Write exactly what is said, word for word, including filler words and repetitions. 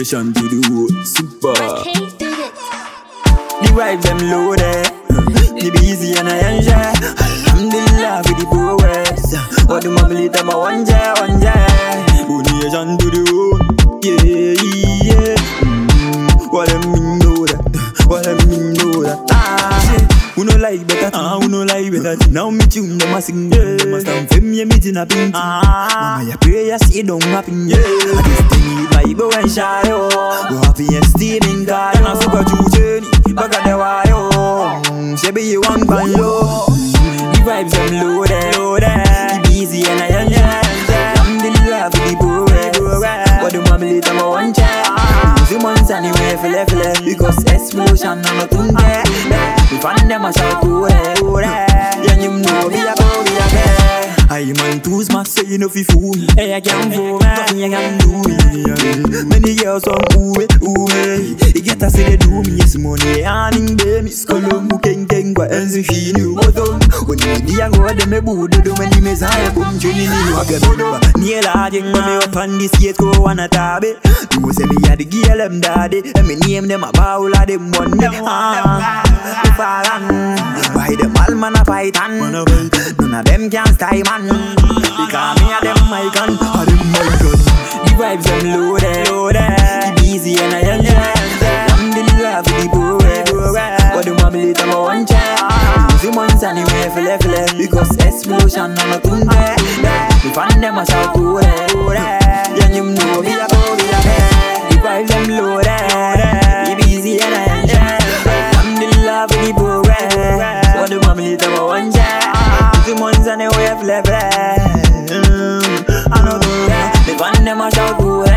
Nation to the world, super. I can't do it. The vibes them loaded. The busy and I enjoy. Alhamdulillah for the progress. But the mummy them a one jet, one jet. Nation to the world, yeah, yeah. Mm, what them mean know that? What them mean know that? Ah, who no like better? Ah, who no like better? Now me tune them a sing. Them a stand for me, me tin a pin. Ah, mama ya pray ya see don't happen. Yeah, I just think vibe when shy yo. Go happy and steaming car. And I super juicy. Back at the wire. She be you one pan yo. The vibes them loaded, loaded. The busy and I enjoy. Alhamdulillah for the progress. But the mummy later go one check. The months anyway feel feel because explosion and nothing there. We find them a shout to it, to it. Yeah, you know we a go, we a there. I man too smart, so you know fi fool me. Hey, I can't fool me, nothing I can do it. Many girls on ooh it, ooh it. You get a say they do me, yes money earning baby. Skolom king king, but ends if you knew what on. When you be a go, they me boo do do when you me say boom, chilling you a get over. Near la ding, when me up on this gate go wanna tab it. You say me a the girl them daddy, and me name them a bowl of them one day. Ah, if I run, why them all man a python? None of them can style man. Because me a them my gun, a them my gun. The vibes them loaded, loaded. The busy and I enjoy. Alhamdulillah for the progress. But the mummy later go one check. The months anyway feel feel because explosion and nothing there. We find them a shout to it, to it. Yeah, you know we a go, we a there. The vibes them loaded. The busy and I enjoy. Alhamdulillah for the progress. But the mummy later go one check. The months anyway feel feel. I know they find them a shout to it.